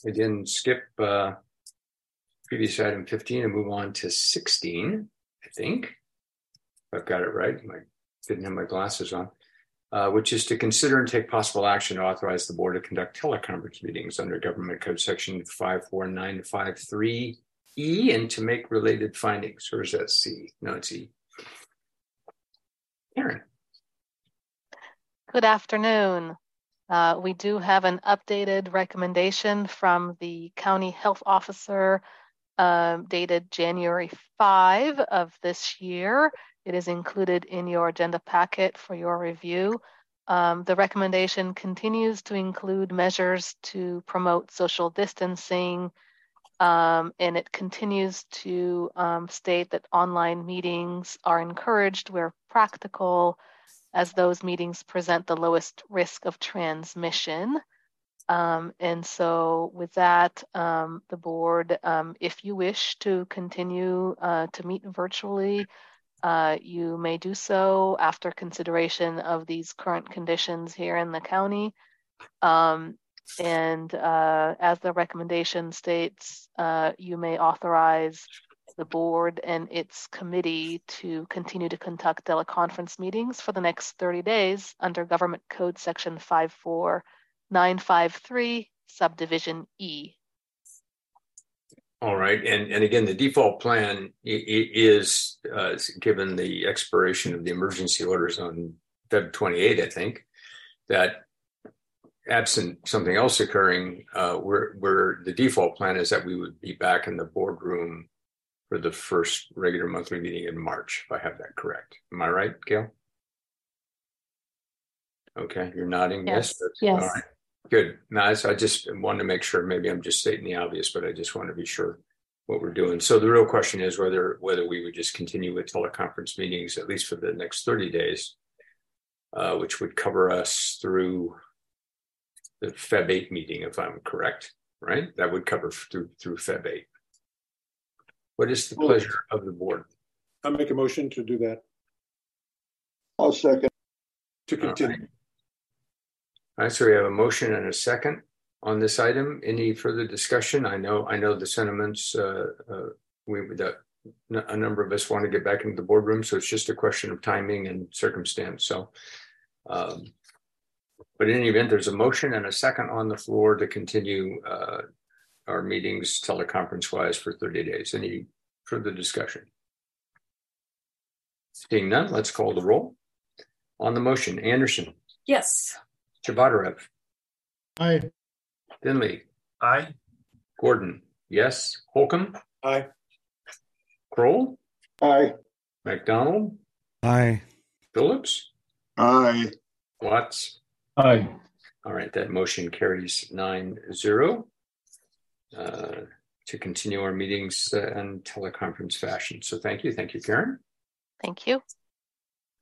again, skip previous item 15 and move on to 16, I think. I've got it right. I didn't have my glasses on. Which is to consider and take possible action to authorize the board to conduct teleconference meetings under Government Code Section 54953E and to make related findings. Or is that C? No, it's E. Karen. Good afternoon. We do have an updated recommendation from the county health officer dated January 5 of this year. It is included in your agenda packet for your review. The recommendation continues to include measures to promote social distancing, and it continues to state that online meetings are encouraged where practical, as those meetings present the lowest risk of transmission. And so with that, the board, if you wish to continue to meet virtually, you may do so after consideration of these current conditions here in the county. And as the recommendation states, you may authorize the board and its committee to continue to conduct teleconference meetings for the next 30 days under Government Code Section 54953, Subdivision E. All right. And again, the default plan is, given the expiration of the emergency orders on February 28, I think, that absent something else occurring, where the default plan is that we would be back in the boardroom for the first regular monthly meeting in March, if I have that correct. Am I right, Gail? Okay, you're nodding. Yes. Yes. All right. Good. Nice. I just wanted to make sure. Maybe I'm just stating the obvious, but I just want to be sure what we're doing. So the real question is whether we would just continue with teleconference meetings at least for the next 30 days, which would cover us through the Feb 8 meeting, if I'm correct. Right? That would cover through Feb 8. What is the pleasure of the board? I make a motion to do that. I'll second. To continue. All right, so we have a motion and a second on this item. Any further discussion? I know the sentiments. A number of us want to get back into the boardroom, so it's just a question of timing and circumstance. So, but in any event, there's a motion and a second on the floor to continue our meetings teleconference-wise for 30 days. Any further discussion? Seeing none, let's call the roll. On the motion, Anderson. Yes. Chavadarev. Aye. Finley. Aye. Gordon. Yes. Holcomb. Aye. Kroll. Aye. McDonald. Aye. Phillips. Aye. Watts. Aye. All right, that motion carries 9-0 to continue our meetings in teleconference fashion. So thank you, Karen. Thank you.